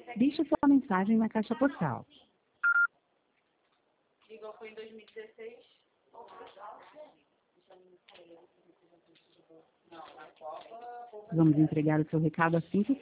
Deixe sua mensagem na caixa postal. Igual foi em 2016. Vamos entregar o seu recado assim que